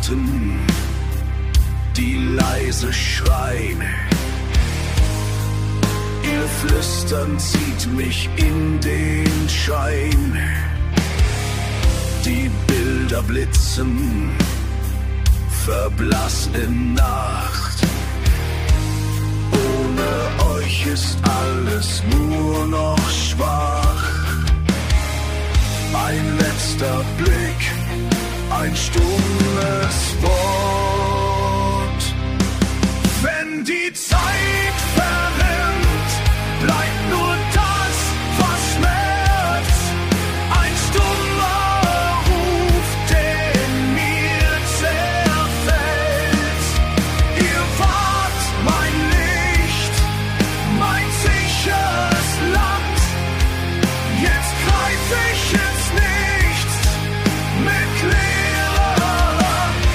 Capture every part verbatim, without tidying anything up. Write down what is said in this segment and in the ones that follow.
Schatten, die leise schreien. Ihr Flüstern zieht mich in den Schein. Die Bilder blitzen, verblassen in Nacht. Ohne euch ist alles nur noch schwach. Ein letzter Blick, ein stummes Wort. Wenn die Zeit verrinnt, bleibt nur das, was schmerzt. Ein stummer Ruf, der in mir zerfällt. Ihr wart mein Licht, mein sicheres Land. Jetzt greif ich ins Nichts mit leerer Hand.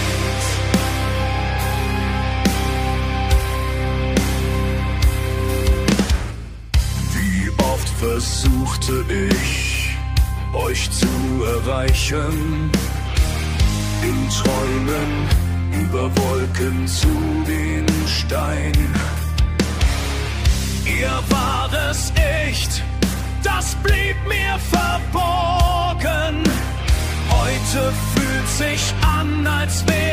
Wie oft versuchte ich, euch zu erreichen, in Träumen über Wolken zu den Steinen. Ihr wart es echt, das blieb mir verborgen. Heute fühlt sich an, als wäre